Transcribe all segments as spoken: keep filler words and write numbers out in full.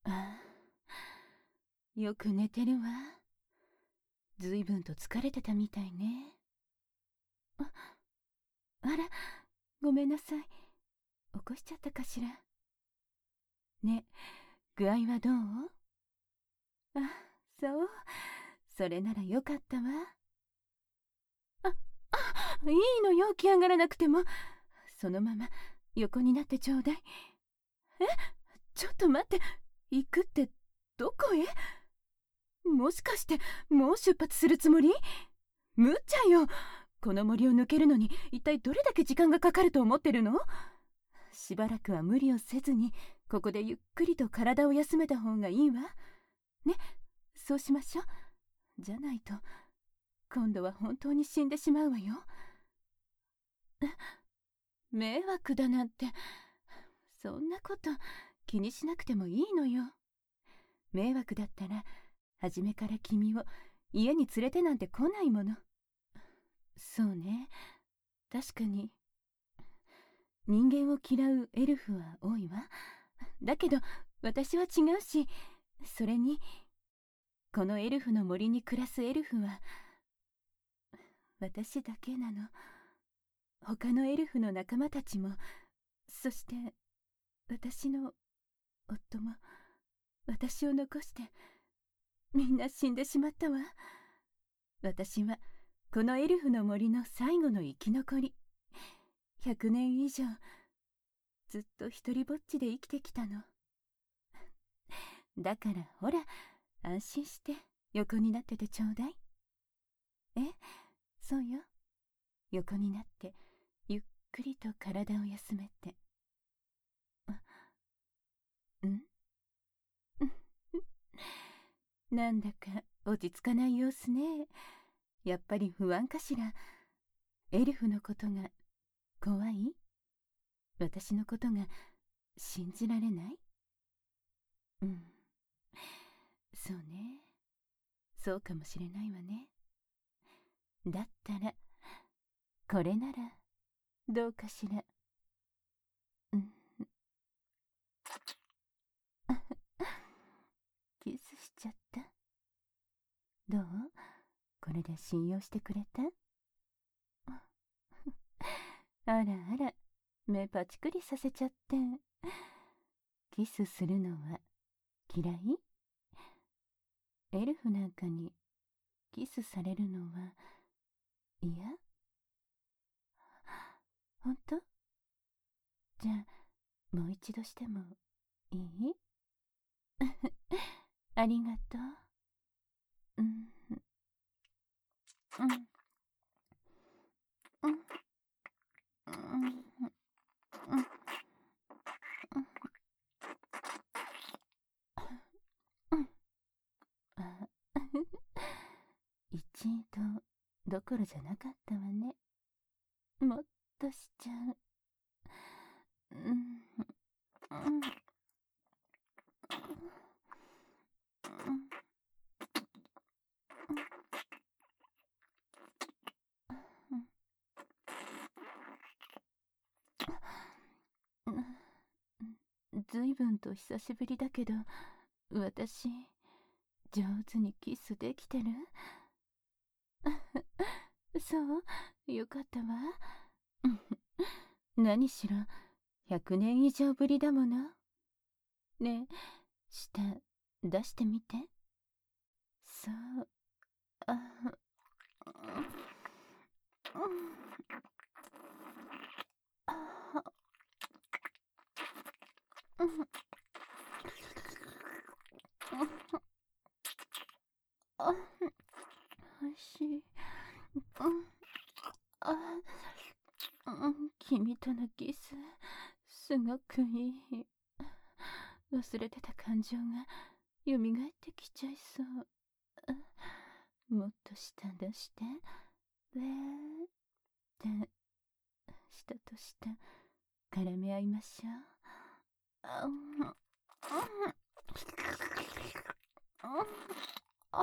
ああ、よく寝てるわ。ずいぶんと疲れてたみたいね。あ、あら、ごめんなさい。起こしちゃったかしら。ね、具合はどう？あ、そう。それならよかったわ。あ、あ、いいのよ、起き上がらなくても。そのまま横になってちょうだい。え、ちょっと待って。行くってどこへ？もしかしてもう出発するつもり？無茶よ。この森を抜けるのに一体どれだけ時間がかかると思ってるの？しばらくは無理をせずにここでゆっくりと体を休めた方がいいわね。そうしましょう。じゃないと今度は本当に死んでしまうわよ。迷惑だなんて、そんなこと気にしなくてもいいのよ。迷惑だったら初めから君を家に連れてなんて来ないもの。そうね、確かに人間を嫌うエルフは多いわ。だけど私は違うし、それにこのエルフの森に暮らすエルフは私だけなの。他のエルフの仲間たちも、そして私の夫も私を残してみんな死んでしまったわ。私はこのエルフの森の最後の生き残り。ひゃくねん以上ずっと一りぼっちで生きてきたの。だからほら、安心して横になっててちょうだい。え、そうよ。横になってゆっくりと体を休めて。んなんだか落ち着かない様子ね。やっぱり不安かしら。エルフのことが怖い？私のことが信じられない？うん、そうね。そうかもしれないわね。だったらこれならどうかしら。うん、キスしちゃった。どう？これで信用してくれた？あらあら、目パチクリさせちゃって。キスするのは嫌い？エルフなんかにキスされるのは嫌？ほんと？じゃあもう一度してもいい？ありがとう。うん、うん、うん、うん、うん、うん、うん。あ、一度どころじゃなかったわね。もっとしちゃう。うん、うん、うん、うん。ずいぶんと久しぶりだけど、私、上手にキスできてる？そう、よかったわ。何しろ、ひゃくねん以上ぶりだもの。ねえ、舌、出してみて。そう、あ、うん、あ、うん、あ、おいしい。うん、あ、うん、君とのキス、すごくいい。忘れてた感情が蘇ってきちゃいそう。もっと舌出して。べーって舌と舌絡め合いましょう。あん、うん、うん、あ、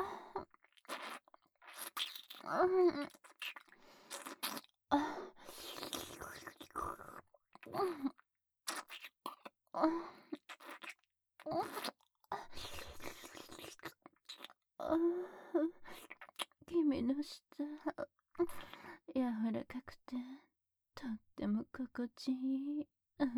うん、あ、うん、あ、うん、 ちいい。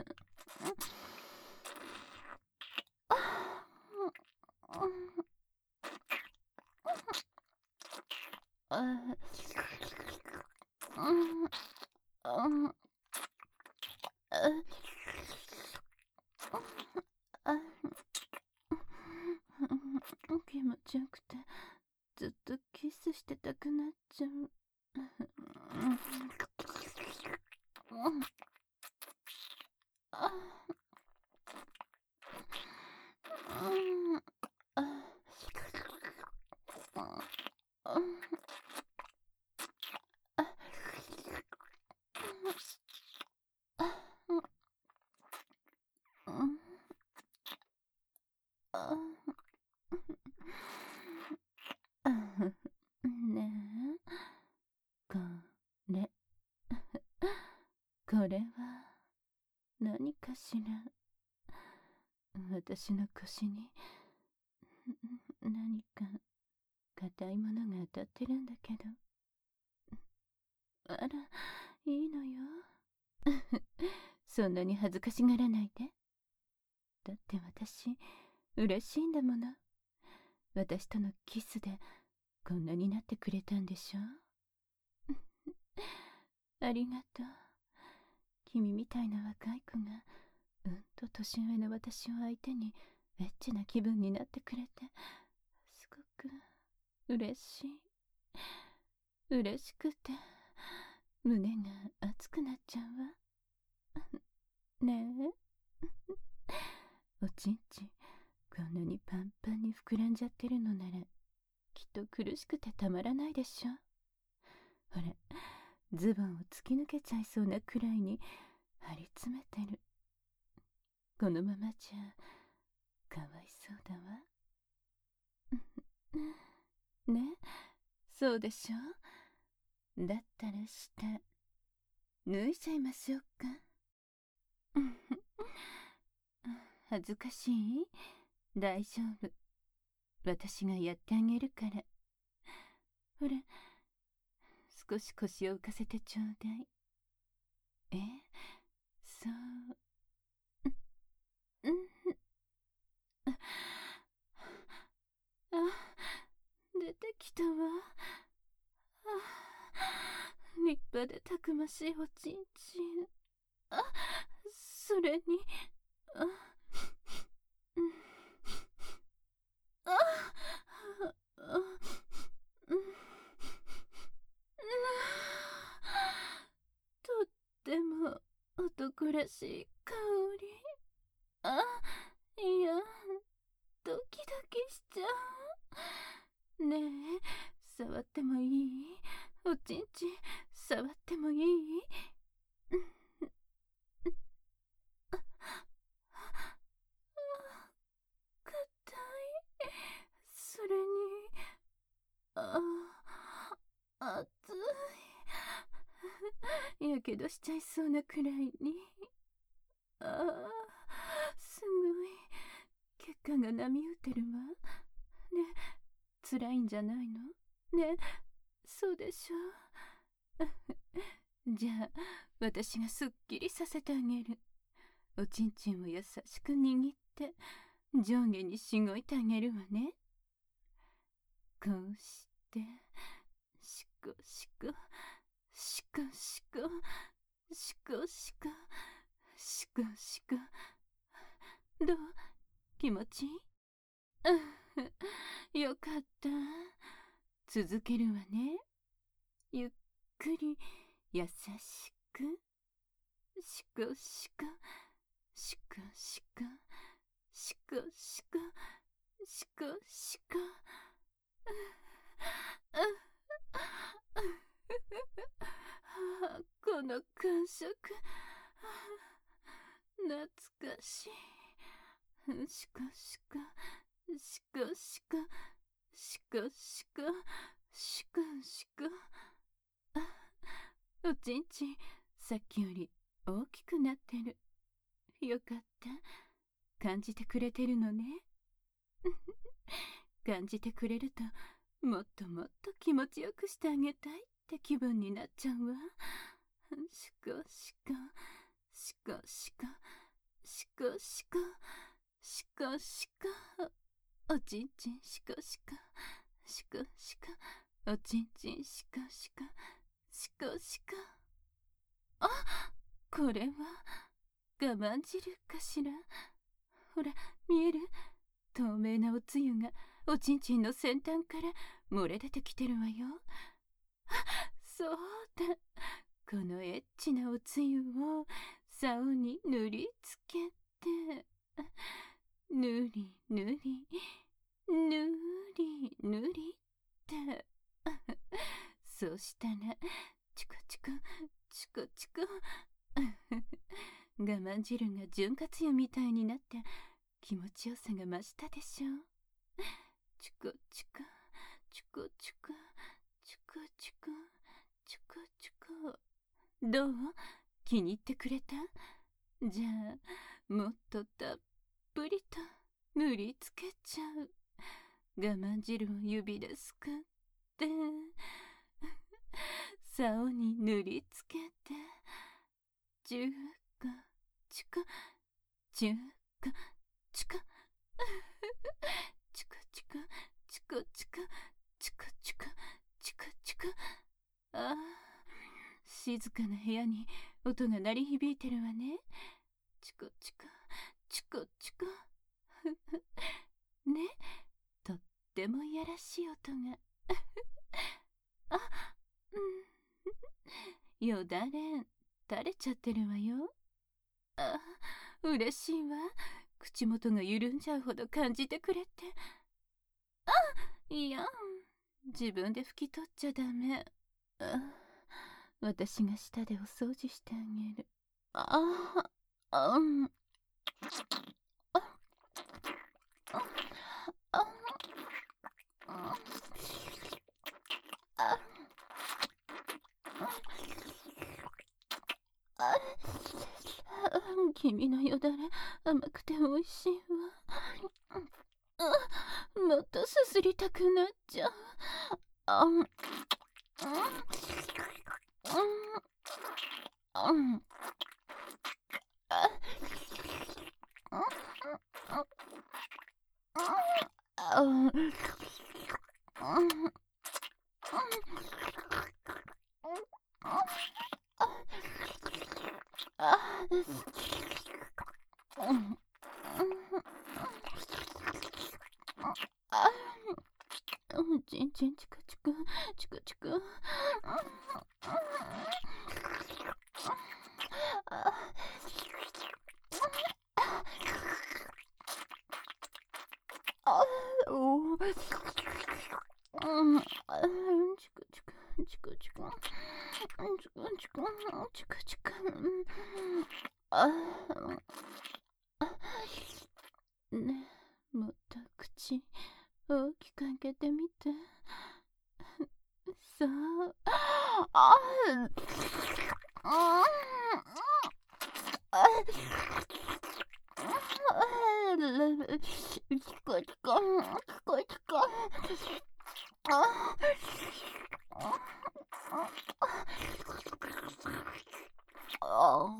気持ちよくてずっとキスしてたくなっちゃう。ねえ、これこれは何かしら。私の腰に何か硬いものが当たってるんだけど。あら、いいのよ。そんなに恥ずかしがらないで。だって私嬉しいんだもの。私とのキスでこんなになってくれたんでしょ。ありがとう。君みたいな若い子がうんと年上の私を相手にエッチな気分になってくれてすごく嬉しい。嬉しくて胸が熱くなっちゃうわ。ねえ、おちんちんこんなにパンパンに膨らんじゃってるのならきっと苦しくてたまらないでしょ。ほら、ズボンを突き抜けちゃいそうなくらいに張り詰めてる。このままじゃかわいそうだわ。ね、そうでしょ。だったら下脱いじゃいましょうか。恥ずかしい？大丈夫。私がやってあげるから。ほら、少し腰を浮かせてちょうだい。え、そう。うん。あ、出てきたわ。あ、立派でたくましいおちんちん。あ、それに、あ、うん、あ、あ、うん、とっても男らしい香り。あ、いや、ドキドキしちゃう。ねえ、触ってもいい？おちんちん触ってもいい？硬い。それに、あ、熱い。やけどしちゃいそうなくらいに。ああ、すごい。血管が波打ってるわ。ね、辛いんじゃないの？ね、そうでしょ。じゃあ、私がすっきりさせてあげる。おちんちんを優しく握って、上下にしごいてあげるわね。こうして、しこしこ、しこしこ、しこしこ、しこしこ。どう？気持ちいい？よかった。続けるわね。ゆっくり優しく、しこしこ、しこしこ、しこしこ、しこしこ。この感触、懐かしい。しこしこ、しこしこ、しこしこ、しこしこ。あ、おちんちんさっきより大きくなってる。よかった。感じてくれてるのね。感じてくれるともっともっと気持ちよくしてあげたいって気分になっちゃうわ。しこしこ、 しかしか、しかしか、しかしか、おちんちんしかしか、しかしか、おちんちんしかしか、しかしか。あ、これは我慢汁かしら。ほら、見える？透明なおつゆがおちんちんの先端から漏れ出てきてるわよ。あ、そうだ。このエッチなおつゆを竿に塗りつけて、塗り塗り塗り塗りってそしたらチクチクチクチク我慢汁が潤滑油みたいになって気持ちよさが増したでしょ。チクチクチクチクチクチクチクチク。どう？気に入ってくれた？じゃあもっとたっぷりと塗りつけちゃう。我慢汁を指ですくって竿に塗りつけて、チューカチカチューカチカチカチカチカチカチカチカチカチカ。ああ、静かな部屋に音が鳴り響いてるわね。チカチカチカチカね、とってもいやらしい音があ、うん、よだれ垂れちゃってるわよ。あ、嬉しいわ。口元が緩んじゃうほど感じてくれて。あ、いや、自分で拭き取っちゃダメ。あ、私が舌でお掃除してあげる。ああ、うん。あ、あ、あ、あ、あ、あ、君のよだれ甘くておいしいわ。あ、もっとすすりたくなっちゃう。あ、うん、うん、うん、あ、あ、うん、ちんちんチクチクチクチク。あ、おー、うん、チクチクチクチクチクチクチクチク。あ、ねえ、もっと口大きく開けてみて。そう。ああ、ああ、チコチコ、チコチコ。ああ、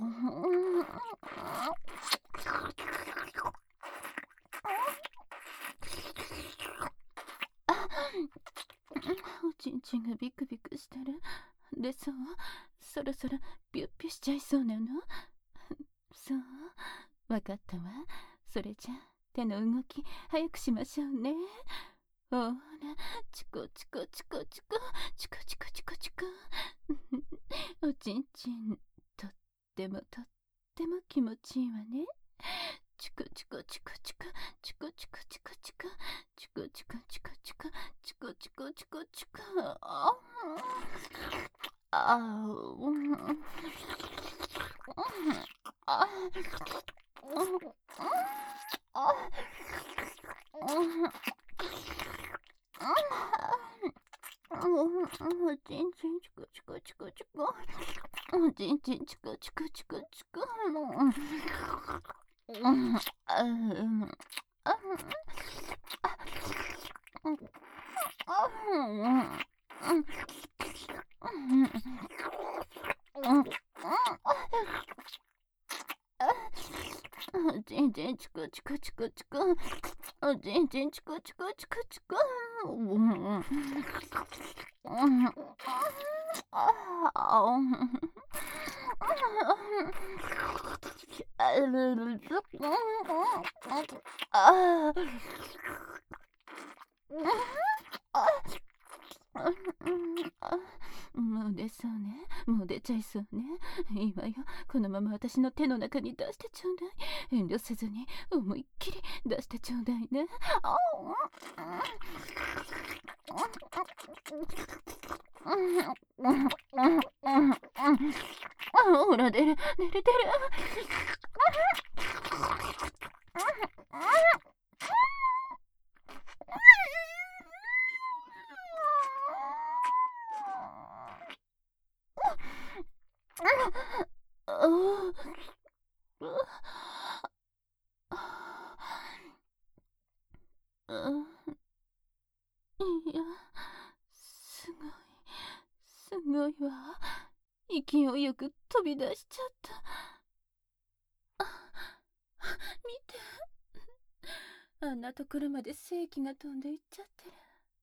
おちんちんがビクビクしてる。でそう、そろそろピュッピュしちゃいそうなの。そう、わかったわ。それじゃ手の動き早くしましょうね。ほら、チコチコチコチコチコチコチコチコ。おちんちんとってもとっても気持ちいいわね。チコチコチコチコチコチコチコチコチコチコチコチコチコチコチコチコ。ああ、うんあ、あ、おちんちんチコチコチコチコ。おちんちんチコチコチコチコ。うん、あ、うん、あ、あ、うん、うん、うん、 ちんちんチクチクチクチク。おちんちんチクチクチクチク。うん。ああ。ああ。もう出そうね。もう出ちゃいそうね。いいわよ。このまま私の手の中に出してちょうだい。遠慮せずに思いっきり出してちょうだいね。あほら出る、出る出る。いや、すごい、すごいわ。勢いよく飛び出しちゃった。見て。あんなところまで正気が飛んでいっちゃってる。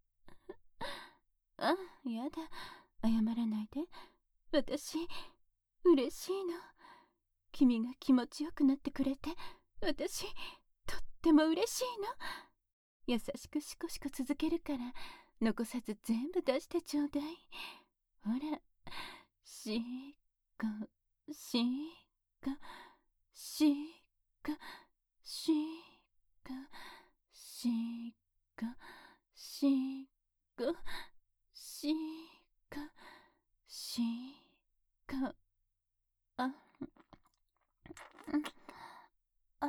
あ、やだ。謝らないで。私、嬉しいの。君が気持ちよくなってくれて、私、とっても嬉しいの。優しくシコシコ続けるから、残さず全部出してちょうだい。ほら、しこ、しこ、しこ、しこ、しこ、しこ、しこ、しこ、あ、あ、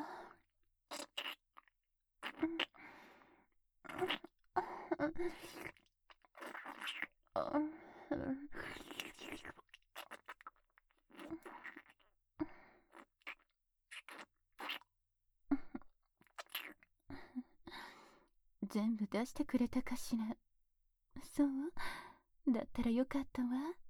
あ、全部出してくれたかしら。そうだったらよかったわ。